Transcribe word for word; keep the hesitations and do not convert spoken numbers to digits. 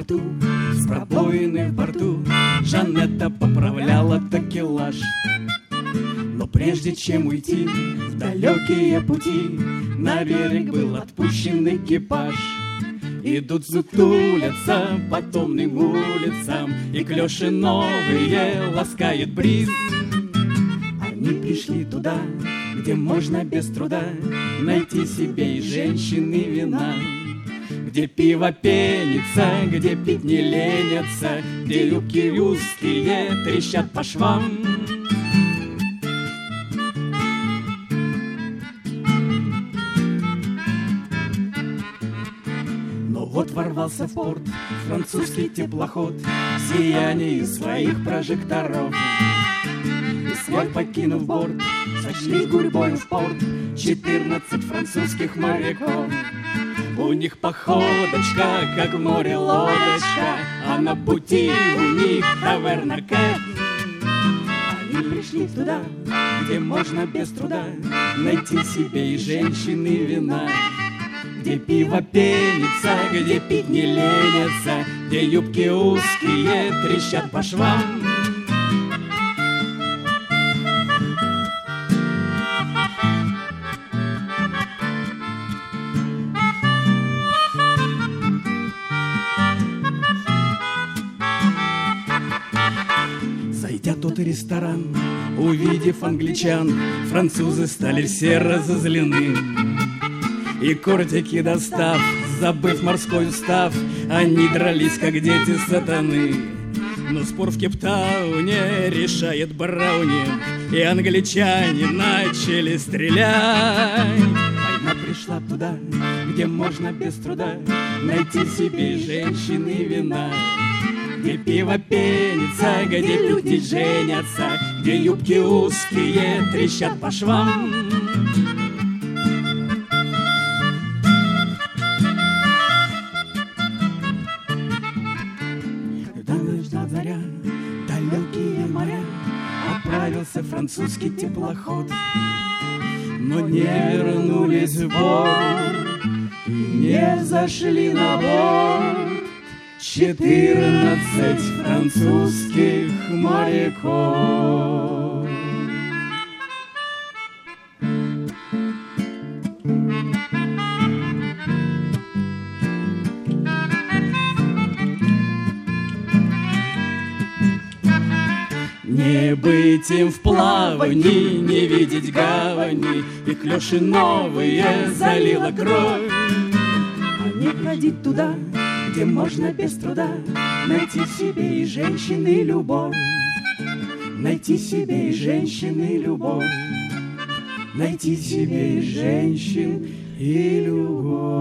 порту, с пробоиной в борту, Жанетта поправляла такелаж. Но прежде чем уйти в далекие пути, на берег был отпущен экипаж. Идут, сутулятся по томным улицам, и клёши новые ласкает бриз. Они пришли туда, где можно без труда найти себе и женщин, и вина. Где пиво пенится, где пить не ленятся, где юбки узкие трещат по швам. Но вот ворвался в порт французский теплоход в сиянии своих прожекторов. И свой покинув борт, сошли гурьбой в порт четырнадцать французских моряков. У них походочка, как в море лодочка, а на пути у них таверна Кэт. Они пришли туда, где можно без труда найти себе и женщин, и вина. Где пиво пенится, где пить не ленятся, где юбки узкие трещат по швам. Зайдя в тот ресторан, увидев англичан, французы стали все разозлены. И кортики достав, забыв морской устав, они дрались, как дети сатаны. Но спор в Кейптауне решает Браунинг, и англичане начали стрелять. Война пришла туда, где можно без труда найти себе женщин и вина. Где пиво пенится, где люди женятся, где юбки узкие трещат по швам. Ждал заря, далекие моря, отправился французский теплоход. Но не вернулись в борт, не зашли на борт четырнадцать французских моряков. Не быть им в плавании, не видеть гавани, и клёши новые залила кровь. А не ходить туда, где можно без труда найти себе и женщин, и любовь. Найти себе и женщин, и любовь. Найти себе и женщин, и любовь.